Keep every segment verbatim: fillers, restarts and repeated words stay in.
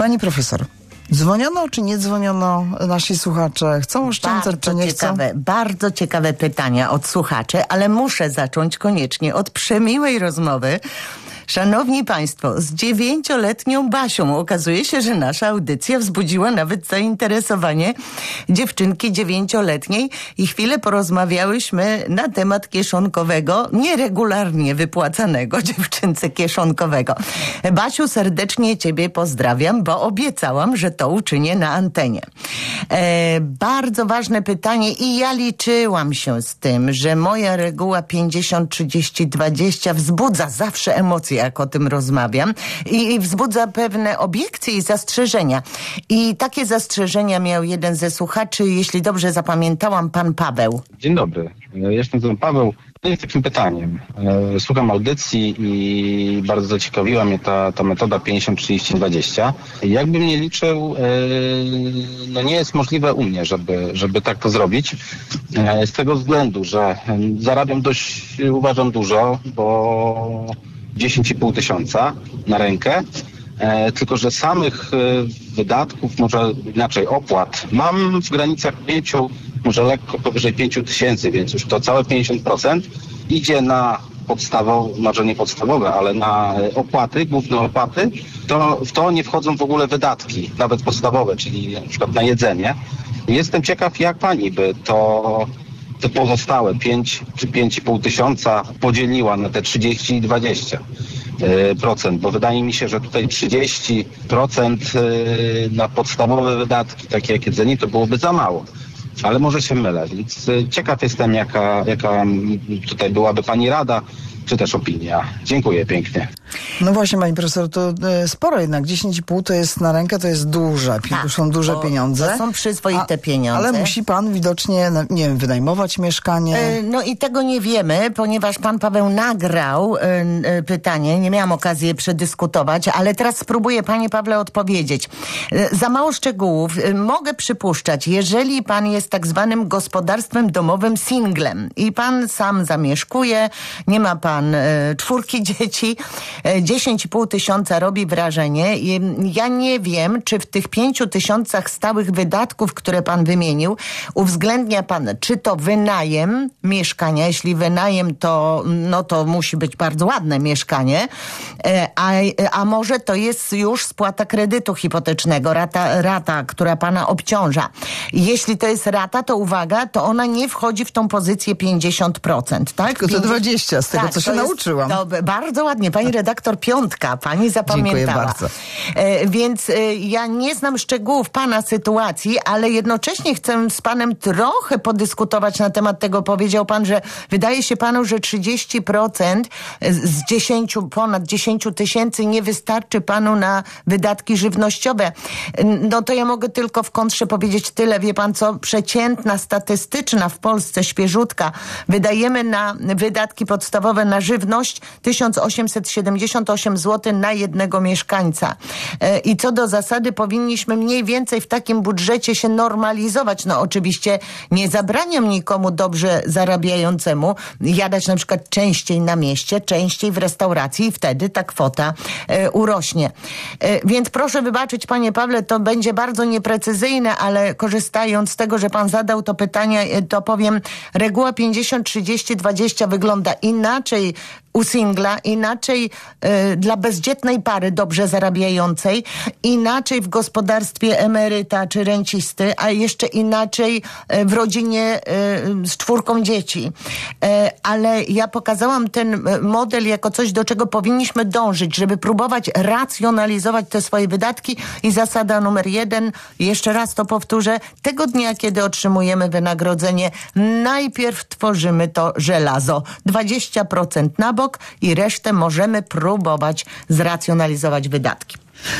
Pani profesor, dzwoniono czy nie dzwoniono nasi słuchacze? Chcą oszczędzać czy nie chcą? Ciekawe, bardzo ciekawe pytania od słuchaczy, ale muszę zacząć koniecznie od przemiłej rozmowy. Szanowni Państwo, z dziewięcioletnią Basią okazuje się, że nasza audycja wzbudziła nawet zainteresowanie dziewczynki dziewięcioletniej i chwilę porozmawiałyśmy na temat kieszonkowego, nieregularnie wypłacanego dziewczynce kieszonkowego. Basiu, serdecznie Ciebie pozdrawiam, bo obiecałam, że to uczynię na antenie. E, bardzo ważne pytanie i ja liczyłam się z tym, że moja reguła pięćdziesiąt trzydzieści dwadzieścia wzbudza zawsze emocje, jak o tym rozmawiam, i wzbudza pewne obiekcje i zastrzeżenia. I takie zastrzeżenia miał jeden ze słuchaczy, jeśli dobrze zapamiętałam, pan Paweł. Dzień dobry, jestem pan Paweł. To jest takim pytaniem. Słucham audycji i bardzo zaciekawiła mnie ta, ta metoda pięćdziesiąt trzydzieści dwadzieścia. Jakbym nie liczył, no nie jest możliwe u mnie, żeby, żeby tak to zrobić. Z tego względu, że zarabiam dość, uważam, dużo, bo dziesięć i pół tysiąca na rękę, e, tylko że samych e, wydatków, może inaczej opłat, mam w granicach pięciu, może lekko powyżej pięciu tysięcy, więc już to całe pięćdziesiąt procent idzie na podstawowe, może nie podstawowe, ale na opłaty, główne opłaty. To, w to nie wchodzą w ogóle wydatki, nawet podstawowe, czyli na przykład na jedzenie. Jestem ciekaw, jak pani by to... te pozostałe pięć czy pięć i pół tysiąca podzieliła na te trzydzieści i dwadzieścia procent, bo wydaje mi się, że tutaj trzydzieści procent na podstawowe wydatki, takie jak jedzenie, to byłoby za mało. Ale może się mylę, więc ciekaw jestem, jaka, jaka tutaj byłaby pani rada, czy też opinia. Dziękuję pięknie. No właśnie, pani profesor, to e, sporo jednak. dziesięć i pół to jest na rękę, to jest duże. To tak, są duże pieniądze. To są przyzwoite a, pieniądze. Ale musi pan widocznie, nie wiem, wynajmować mieszkanie. E, no i tego nie wiemy, ponieważ pan Paweł nagrał e, e, pytanie. Nie miałam okazji je przedyskutować, ale teraz spróbuję, panie Pawle, odpowiedzieć. E, za mało szczegółów. E, mogę przypuszczać, jeżeli pan jest tak zwanym gospodarstwem domowym singlem i pan sam zamieszkuje, nie ma pan e, czwórki dzieci, dziesięć i pół tysiąca robi wrażenie. Ja nie wiem, czy w tych pięciu tysiącach stałych wydatków, które pan wymienił, uwzględnia pan, czy to wynajem mieszkania. Jeśli wynajem, to, no to musi być bardzo ładne mieszkanie. A, a może to jest już spłata kredytu hipotecznego, rata, rata, która pana obciąża. Jeśli to jest rata, to uwaga, to ona nie wchodzi w tą pozycję pięćdziesiąt procent, tak? Tylko te dwadzieścia z tego, tak, co się nauczyłam. To bardzo ładnie. Pani redaktor piątka, pani zapamiętała. Dziękuję bardzo. E, więc e, ja nie znam szczegółów pana sytuacji, ale jednocześnie chcę z panem trochę podyskutować na temat tego. Powiedział pan, że wydaje się panu, że trzydzieści procent z dziesięciu, ponad dziesięciu tysięcy nie wystarczy panu na wydatki żywnościowe. No to ja mogę tylko w kontrze powiedzieć tyle. Wie pan co? Przeciętna, statystyczna w Polsce, świeżutka, wydajemy na wydatki podstawowe na żywność tysiąc osiemset siedemdziesiąt osiem złotych na jednego mieszkańca. I co do zasady powinniśmy mniej więcej w takim budżecie się normalizować. No oczywiście nie zabraniam nikomu dobrze zarabiającemu jadać na przykład częściej na mieście, częściej w restauracji i wtedy ta kwota e, urośnie. E, więc proszę wybaczyć, panie Pawle, to będzie bardzo nieprecyzyjne, ale korzystając z tego, że pan zadał to pytanie, to powiem, reguła pięćdziesiąt trzydzieści dwadzieścia wygląda inaczej u singla, inaczej y, dla bezdzietnej pary dobrze zarabiającej, inaczej w gospodarstwie emeryta czy rencisty, a jeszcze inaczej y, w rodzinie y, z czwórką dzieci. Y, ale ja pokazałam ten model jako coś, do czego powinniśmy dążyć, żeby próbować racjonalizować te swoje wydatki i zasada numer jeden, jeszcze raz to powtórzę, tego dnia, kiedy otrzymujemy wynagrodzenie, najpierw tworzymy to żelazo. dwadzieścia procent na bok i resztę możemy próbować zracjonalizować wydatki.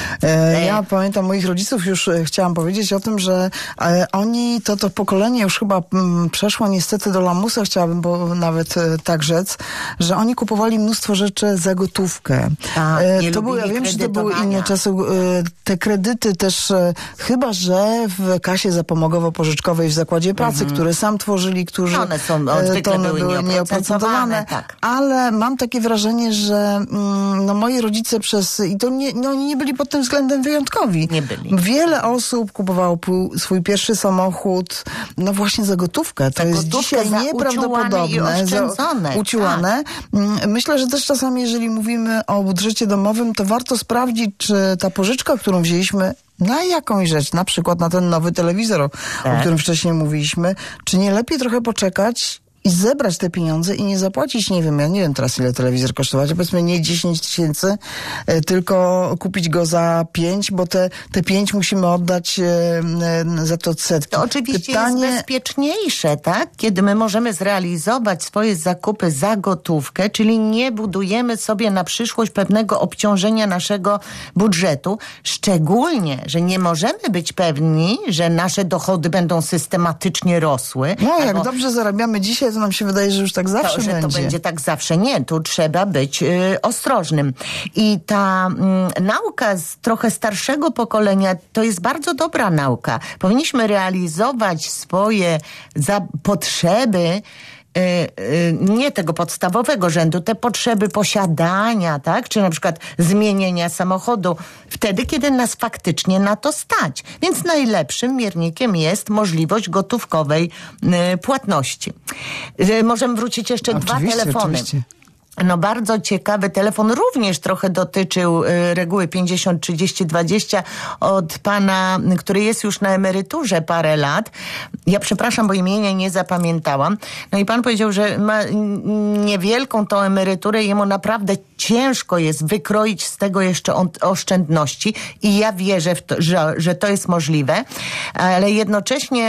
E, ja pamiętam moich rodziców, już chciałam powiedzieć o tym, że e, oni, to to pokolenie już chyba m, przeszło niestety do lamusa, chciałabym bo nawet e, tak rzec, że oni kupowali mnóstwo rzeczy za gotówkę. A, e, to były, ja wiem, że to były inne czasy. E, te kredyty też, e, chyba że w kasie zapomogowo-pożyczkowej w zakładzie pracy, mm-hmm. które sam tworzyli, którzy one są, e, to one były nieoprocentowane. Tak. Ale mam takie wrażenie, że mm, no, moi rodzice przez, i to nie, no, oni nie byli byli pod tym względem wyjątkowi. Nie byli. Wiele osób kupowało swój pierwszy samochód, no właśnie za gotówkę. To za jest gotówkę, dzisiaj za nieprawdopodobne. I oszczędzone. Za uciłane. Tak. Myślę, że też czasami, jeżeli mówimy o budżecie domowym, to warto sprawdzić, czy ta pożyczka, którą wzięliśmy na jakąś rzecz, na przykład na ten nowy telewizor, tak. o którym wcześniej mówiliśmy, czy nie lepiej trochę poczekać i zebrać te pieniądze i nie zapłacić, nie wiem, ja nie wiem teraz ile telewizor kosztować, powiedzmy nie dziesięć tysięcy, tylko kupić go za pięć, bo te, te pięć musimy oddać za to odsetki. To oczywiście Pytanie... jest bezpieczniejsze, tak? Kiedy my możemy zrealizować swoje zakupy za gotówkę, czyli nie budujemy sobie na przyszłość pewnego obciążenia naszego budżetu, szczególnie, że nie możemy być pewni, że nasze dochody będą systematycznie rosły. No, jak albo... dobrze zarabiamy dzisiaj, to nam się wydaje, że już tak zawsze to, że będzie. To będzie tak zawsze. Nie, tu trzeba być y, ostrożnym. I ta y, nauka z trochę starszego pokolenia to jest bardzo dobra nauka. Powinniśmy realizować swoje za potrzeby nie tego podstawowego rzędu, te potrzeby posiadania, tak, czy na przykład zmienienia samochodu, wtedy, kiedy nas faktycznie na to stać. Więc najlepszym miernikiem jest możliwość gotówkowej płatności. Możemy wrócić jeszcze oczywiście, dwa telefony. Oczywiście. No bardzo ciekawy telefon, również trochę dotyczył y, reguły pięćdziesiąt trzydzieści dwadzieścia od pana, który jest już na emeryturze parę lat. Ja przepraszam, bo imienia nie zapamiętałam. No i pan powiedział, że ma niewielką tą emeryturę, jemu naprawdę ciężko jest wykroić z tego jeszcze oszczędności i ja wierzę w to, że, że to jest możliwe, ale jednocześnie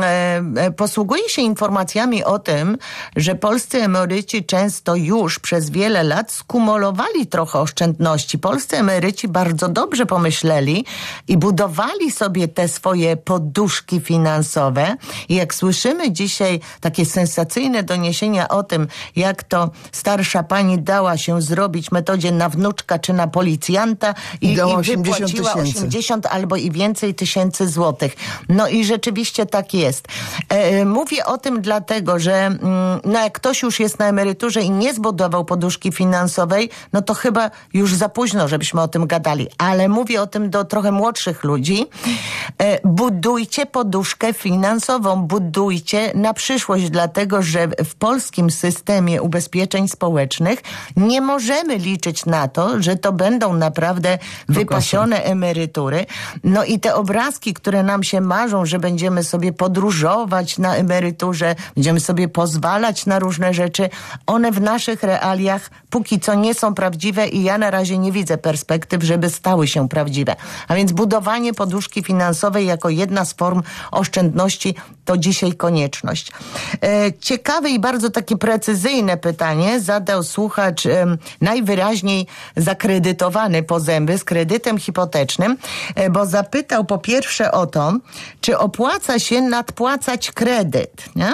y, posługuję się informacjami o tym, że polscy emeryci często już przez wiele lat skumulowali trochę oszczędności. Polscy emeryci bardzo dobrze pomyśleli i budowali sobie te swoje poduszki finansowe. I jak słyszymy dzisiaj takie sensacyjne doniesienia o tym, jak to starsza pani dała się zrobić metodzie na wnuczka czy na policjanta i, I, dała i wypłaciła osiemdziesiąt albo i więcej tysięcy złotych. No i rzeczywiście tak jest. E, mówię o tym dlatego, że mm, no jak ktoś już jest na emeryturze i nie zbudował poduszki finansowej, no to chyba już za późno, żebyśmy o tym gadali. Ale mówię o tym do trochę młodszych ludzi. E, budujcie poduszkę finansową, budujcie na przyszłość, dlatego że w polskim systemie ubezpieczeń społecznych nie możemy liczyć na to, że to będą naprawdę wypasione emerytury. No i te obrazki, które nam się marzą, że będziemy sobie podróżować na emeryturze, będziemy sobie pozwalać na różne rzeczy, one w naszych realiach póki co nie są prawdziwe i ja na razie nie widzę perspektyw, żeby stały się prawdziwe. A więc budowanie poduszki finansowej jako jedna z form oszczędności to dzisiaj konieczność. E, ciekawe i bardzo takie precyzyjne pytanie zadał słuchacz e, najwyraźniej zakredytowany po zęby z kredytem hipotecznym, e, bo zapytał po pierwsze o to, czy opłaca się nadpłacać kredyt, nie?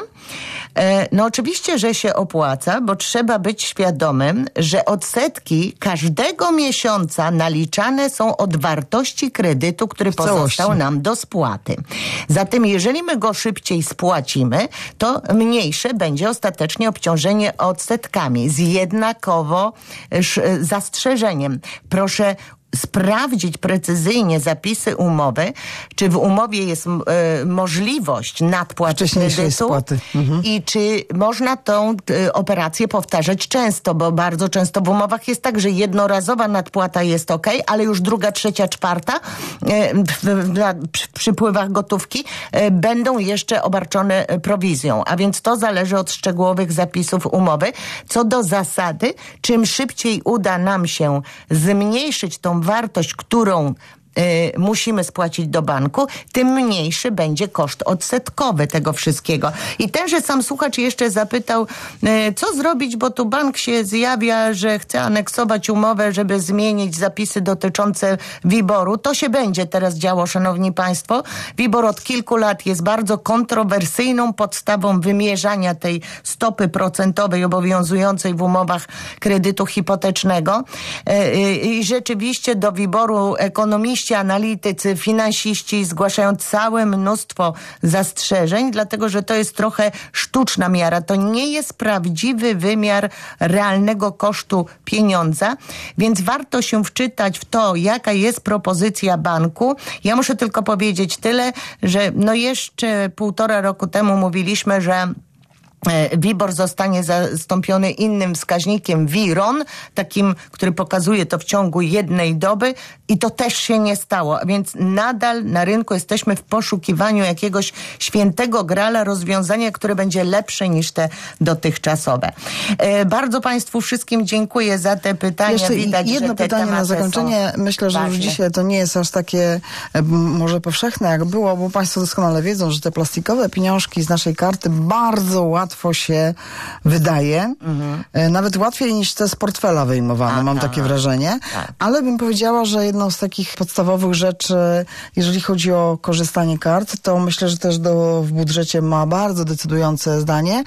No oczywiście, że się opłaca, bo trzeba być świadomym, że odsetki każdego miesiąca naliczane są od wartości kredytu, który pozostał nam do spłaty. Zatem jeżeli my go szybciej spłacimy, to mniejsze będzie ostatecznie obciążenie odsetkami z jednakowo zastrzeżeniem. Proszę sprawdzić precyzyjnie zapisy umowy, czy w umowie jest e, możliwość nadpłaty kredytu mhm. i czy można tą e, operację powtarzać często, bo bardzo często w umowach jest tak, że jednorazowa nadpłata jest ok, ale już druga, trzecia, czwarta e, w, w, przy przypływach gotówki e, będą jeszcze obarczone prowizją, a więc to zależy od szczegółowych zapisów umowy. Co do zasady, czym szybciej uda nam się zmniejszyć tą wartość, którą y, musimy spłacić do banku, tym mniejszy będzie koszt odsetkowy tego wszystkiego. I tenże sam słuchacz jeszcze zapytał, y, co zrobić, bo tu bank się zjawia, że chce aneksować umowę, żeby zmienić zapisy dotyczące WIBOR-u. To się będzie teraz działo, szanowni państwo. WIBOR od kilku lat jest bardzo kontrowersyjną podstawą wymierzania tej stopy procentowej obowiązującej w umowach kredytu hipotecznego. I y, y, rzeczywiście do WIBOR-u ekonomiści Oczywiście analitycy, finansiści zgłaszają całe mnóstwo zastrzeżeń, dlatego że to jest trochę sztuczna miara. To nie jest prawdziwy wymiar realnego kosztu pieniądza, więc warto się wczytać w to, jaka jest propozycja banku. Ja muszę tylko powiedzieć tyle, że no jeszcze półtora roku temu mówiliśmy, że WIBOR zostanie zastąpiony innym wskaźnikiem WIRON, takim, który pokazuje to w ciągu jednej doby i to też się nie stało. A więc nadal na rynku jesteśmy w poszukiwaniu jakiegoś świętego grala rozwiązania, które będzie lepsze niż te dotychczasowe. E, bardzo Państwu wszystkim dziękuję za te pytania. Jeszcze Widać, jedno że te pytanie na zakończenie. Myślę, że ważne. już dzisiaj to nie jest aż takie może powszechne jak było, bo Państwo doskonale wiedzą, że te plastikowe pieniążki z naszej karty bardzo łatwo się wydaje. Mhm. Nawet łatwiej niż te z portfela wyjmowane, mam takie wrażenie. Tak. Ale bym powiedziała, że jedną z takich podstawowych rzeczy, jeżeli chodzi o korzystanie kart, to myślę, że też do, w budżecie ma bardzo decydujące zdanie,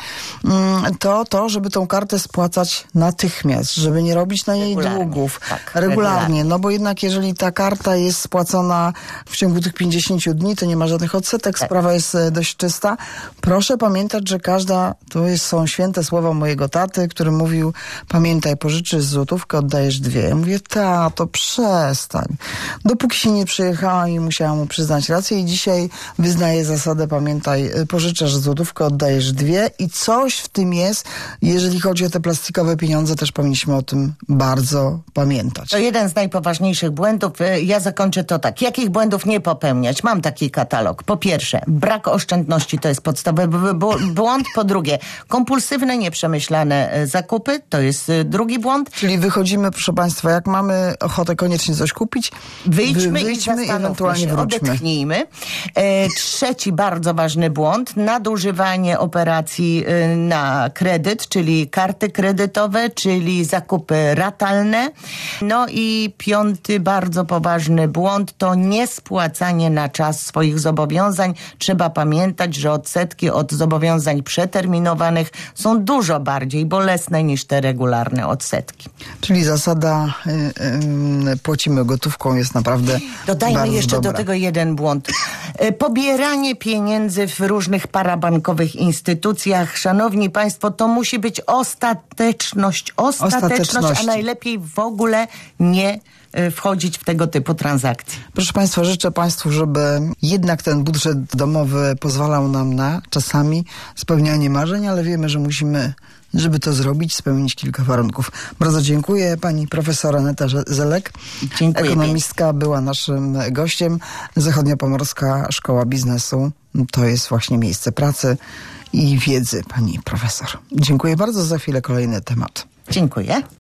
to to, żeby tą kartę spłacać natychmiast, żeby nie robić na niej regularnie. długów. Tak, regularnie. regularnie. No bo jednak jeżeli ta karta jest spłacona w ciągu tych pięćdziesięciu dni, to nie ma żadnych odsetek, tak. Sprawa jest dość czysta. Proszę pamiętać, że każda, to jest, są święte słowa mojego taty, który mówił, pamiętaj, pożyczysz złotówkę, oddajesz dwie. Ja mówię, tato, przestań. Dopóki się nie przyjechałam i musiałam mu przyznać rację i dzisiaj wyznaję zasadę, pamiętaj, pożyczasz złotówkę, oddajesz dwie i coś w tym jest, jeżeli chodzi o te plastikowe pieniądze, też powinniśmy o tym bardzo pamiętać. To jeden z najpoważniejszych błędów. Ja zakończę to tak. Jakich błędów nie popełniać? Mam taki katalog. Po pierwsze, brak oszczędności to jest podstawowy błąd. Po drugie, kompulsywne, nieprzemyślane zakupy to jest drugi błąd. Czyli wychodzimy, proszę Państwa, jak mamy ochotę koniecznie coś kupić, wyjdźmy, wy, wyjdźmy i ewentualnie się, wróćmy. odetchnijmy. E, trzeci bardzo ważny błąd, nadużywanie operacji y, na kredyt, czyli karty kredytowe, czyli zakupy ratalne. No i piąty bardzo poważny błąd to niespłacanie na czas swoich zobowiązań. Trzeba pamiętać, że odsetki od zobowiązań przeterminowanych są dużo bardziej bolesne niż te regularne odsetki. Czyli zasada y, y, płacimy gotówką jest naprawdę Dodajmy bardzo jeszcze dobra. do tego jeden błąd. Pobieranie pieniędzy w różnych parabankowych instytucjach. Szanowni Państwo, to musi być ostateczność. Ostateczność, Ostateczności. a najlepiej w ogóle nie wchodzić w tego typu transakcje. Proszę Państwa, życzę Państwu, żeby jednak ten budżet domowy pozwalał nam na czasami spełnianie marzeń, ale wiemy, że musimy, żeby to zrobić, spełnić kilka warunków. Bardzo dziękuję. Pani profesor Aneta Zelek, Dziękuję. ekonomistka, była naszym gościem. Zachodniopomorska Szkoła Biznesu to jest właśnie miejsce pracy i wiedzy pani profesor. Dziękuję bardzo. Za chwilę kolejny temat. Dziękuję.